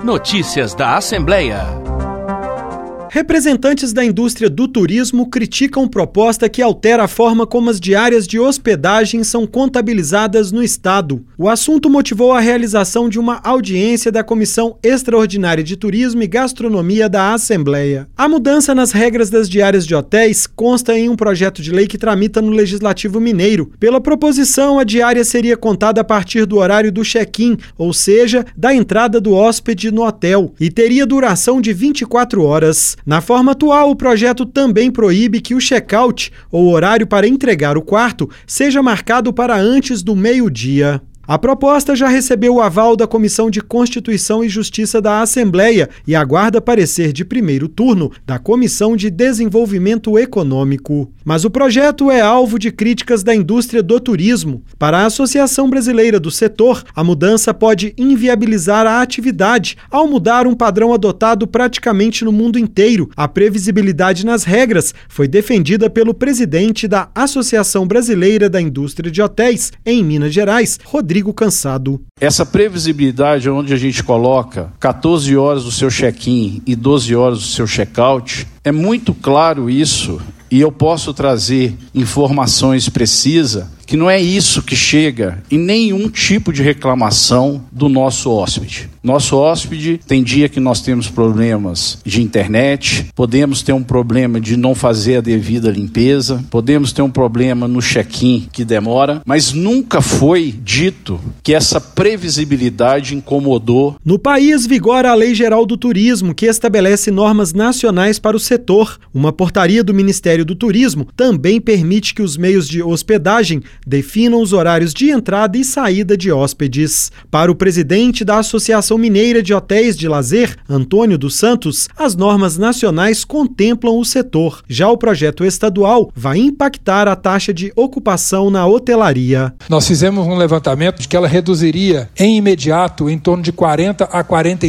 Notícias da Assembleia. Representantes da indústria do turismo criticam proposta que altera a forma como as diárias de hospedagem são contabilizadas no Estado. O assunto motivou a realização de uma audiência da Comissão Extraordinária de Turismo e Gastronomia da Assembleia. A mudança nas regras das diárias de hotéis consta em um projeto de lei que tramita no Legislativo Mineiro. Pela proposição, a diária seria contada a partir do horário do check-in, ou seja, da entrada do hóspede no hotel, e teria duração de 24 horas. Na forma atual, o projeto também proíbe que o check-out, ou horário para entregar o quarto, seja marcado para antes do meio-dia. A proposta já recebeu o aval da Comissão de Constituição e Justiça da Assembleia e aguarda parecer de primeiro turno da Comissão de Desenvolvimento Econômico. Mas o projeto é alvo de críticas da indústria do turismo. Para a Associação Brasileira do Setor, a mudança pode inviabilizar a atividade ao mudar um padrão adotado praticamente no mundo inteiro. A previsibilidade nas regras foi defendida pelo presidente da Associação Brasileira da Indústria de Hotéis, em Minas Gerais, Rodrigo Cansado. Essa previsibilidade onde a gente coloca 14 horas do seu check-in e 12 horas do seu check-out, é muito claro isso, e eu posso trazer informações precisas que não é isso que chega em nenhum tipo de reclamação do nosso hóspede. Nosso hóspede tem dia que nós temos problemas de internet, podemos ter um problema de não fazer a devida limpeza, podemos ter um problema no check-in que demora, mas nunca foi dito que essa previsibilidade incomodou. No país vigora a Lei Geral do Turismo, que estabelece normas nacionais para o setor. Uma portaria do Ministério do Turismo também permite que os meios de hospedagem definam os horários de entrada e saída de hóspedes. Para o presidente da Associação Mineira de Hotéis de Lazer, Antônio dos Santos, as normas nacionais contemplam o setor. Já o projeto estadual vai impactar a taxa de ocupação na hotelaria. Nós fizemos um levantamento de que ela reduziria em imediato em torno de 40% a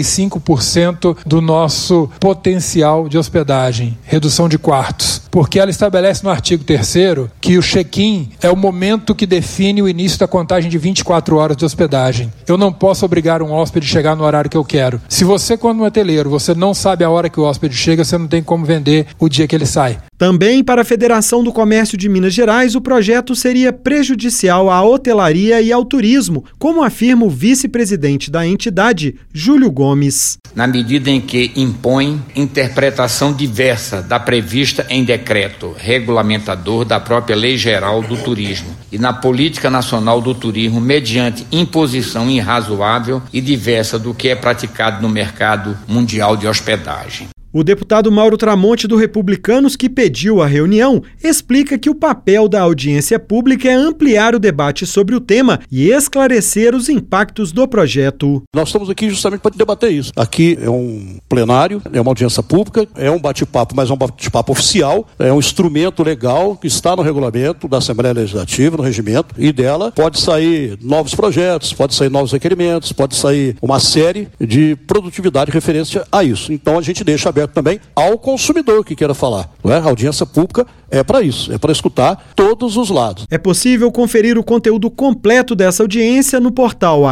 45% do nosso potencial de hospedagem, redução de quartos, porque ela estabelece no artigo 3º que o check-in é o momento que define o início da contagem de 24 horas de hospedagem. Eu não posso obrigar um hóspede a chegar no horário que eu quero. Se você, quando um hoteleiro, você não sabe a hora que o hóspede chega, você não tem como vender o dia que ele sai. Também para a Federação do Comércio de Minas Gerais, o projeto seria prejudicial à hotelaria e ao turismo, como afirma o vice-presidente da entidade, Júlio Gomes. Na medida em que impõe interpretação diversa da prevista em decreto regulamentador da própria Lei Geral do Turismo e na Política Nacional do Turismo mediante imposição irrazoável e diversa do que é praticado no mercado mundial de hospedagem. O deputado Mauro Tramonte, do Republicanos, que pediu a reunião, explica que o papel da audiência pública é ampliar o debate sobre o tema e esclarecer os impactos do projeto. Nós estamos aqui justamente para debater isso. Aqui é um plenário, é uma audiência pública, é um bate-papo, mas é um bate-papo oficial, é um instrumento legal que está no regulamento da Assembleia Legislativa, no regimento, e dela pode sair novos projetos, pode sair novos requerimentos, pode sair uma série de produtividade referência a isso. Então a gente deixa aberto também ao consumidor que queira falar. Não é? A audiência pública é para isso, é para escutar todos os lados. É possível conferir o conteúdo completo dessa audiência no portal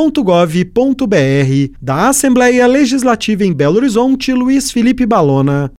almg.gov.br. Da Assembleia Legislativa em Belo Horizonte, Luiz Felipe Balona.